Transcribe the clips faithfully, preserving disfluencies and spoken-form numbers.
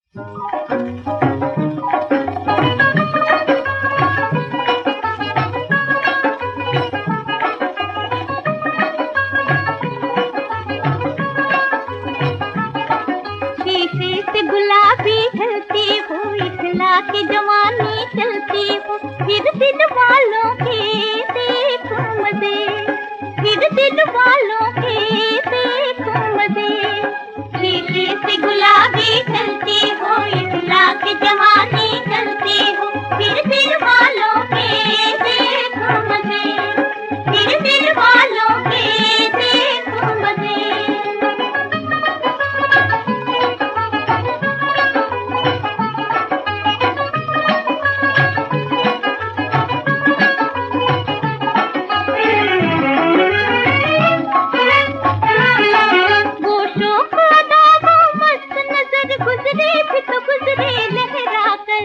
गुलाबी ढलती हो, इखला के जवानी चलती हो, फिर दिल वालों के देखो मजे, फिर दिल वालों के देखो मजे। शीशे से गुलाबी ढलती हो, इखला के जवानी चलती हो, फिर दिल वालों के देखो मजे, फिर दिल वालों के देखो मजे। गुजरे भी तो गुजरे लहरा कर,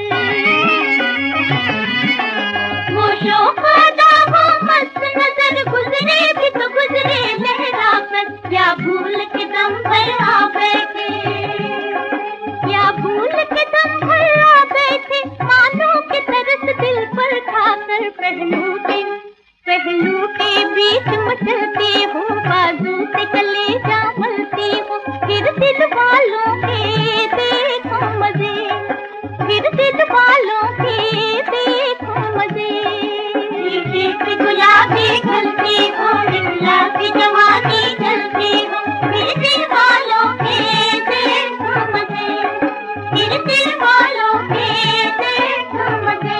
वो शोखादा वो मस्त नजर गुजरे भी तो गुजरे लहरा कर। क्या भूल के दम भर आ बैठे, क्या भूल के दम भर आ बैठे, मानो के तरस दिल पर खाकर। पहलू के पहलू के बीच मचलती हो, बाजू से कलेजा मलती हो, फिर दिल वालों के देखो मजे, फिर दिल वालों के देखो मजे। शीशे से गुलाबी ढलती हो, इखला की जवानी चलती हो, फिर दिल वालों के देखो मजे, फिर दिल वालों के देखो मजे।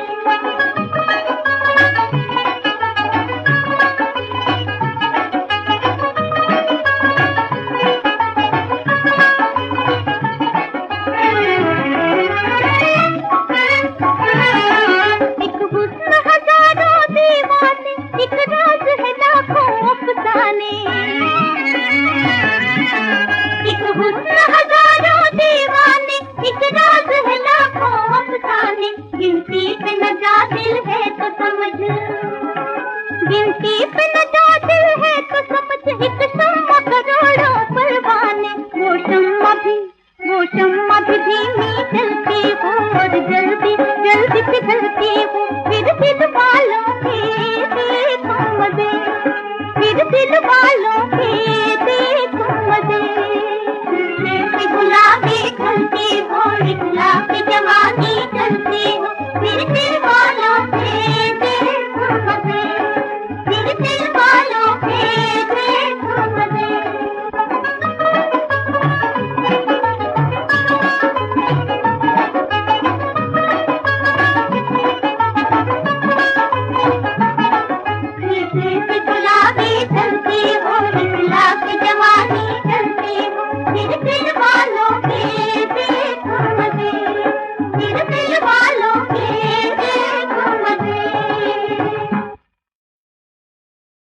एक राज है लाखों अफसाने, एक हुस्न हजारों दीवाने, एक राज है लाखों अफसाने। गिनती पे न जा दिल है तो समझ, गिनती पे न जा दिल है तो समझ, एक शम्मा करोड़ों परवाने। वो शम्मा भी वो शम्मा भी धीमी चलती हो, और जल्दी जल्दी पिघलती हो, फिर दिल वालों के देखो मजे, फिर दिल वालों के देखो मजे। शीशे से गुलाबी ढलती हो, इखला की जवानी चलती हो, फिर दिल वालों के देखो मजे, फिर दिल वालों के देखो मजे। गुलाबी चलती हो, इखला की जवानी चलती हो, फिर दिल वालों के देखो मजे, फिर